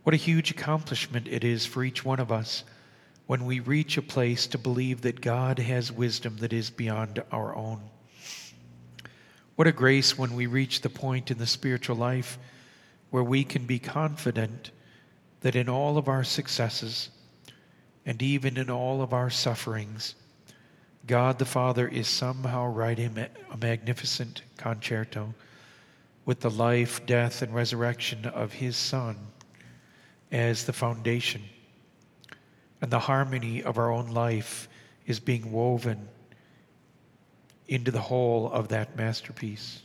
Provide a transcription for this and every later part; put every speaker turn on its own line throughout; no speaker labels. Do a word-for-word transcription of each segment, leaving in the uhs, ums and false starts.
What a huge accomplishment it is for each one of us when we reach a place to believe that God has wisdom that is beyond our own. What a grace when we reach the point in the spiritual life where we can be confident that in all of our successes and even in all of our sufferings, God the Father is somehow writing a magnificent concerto with the life, death, and resurrection of His Son as the foundation. And the harmony of our own life is being woven into the whole of that masterpiece.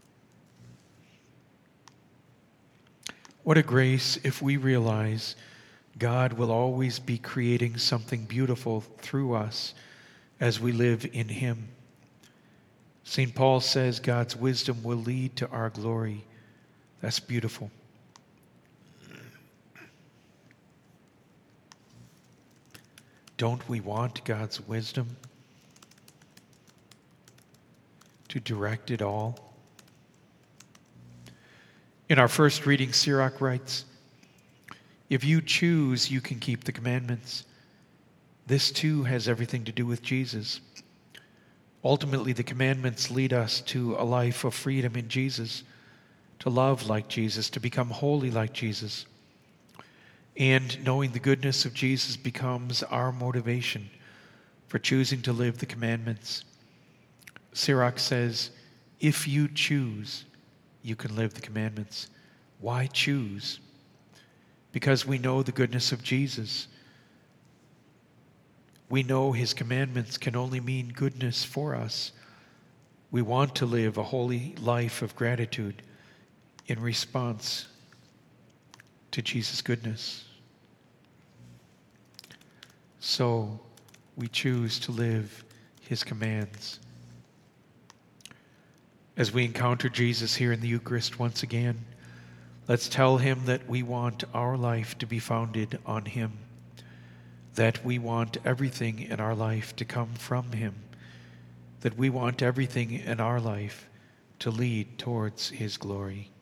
What a grace if we realize God will always be creating something beautiful through us as we live in Him. Saint Paul says God's wisdom will lead to our glory. That's beautiful. Don't we want God's wisdom to direct it all? In our first reading, Sirach writes, "If you choose, you can keep the commandments." This too has everything to do with Jesus. Ultimately, the commandments lead us to a life of freedom in Jesus, to love like Jesus, to become holy like Jesus. And knowing the goodness of Jesus becomes our motivation for choosing to live the commandments. Sirach says, if you choose, you can live the commandments. Why choose? Because we know the goodness of Jesus. We know His commandments can only mean goodness for us. We want to live a holy life of gratitude in response to Jesus' goodness. So we choose to live His commands. As we encounter Jesus here in the Eucharist once again, let's tell Him that we want our life to be founded on Him, that we want everything in our life to come from Him, that we want everything in our life to lead towards His glory.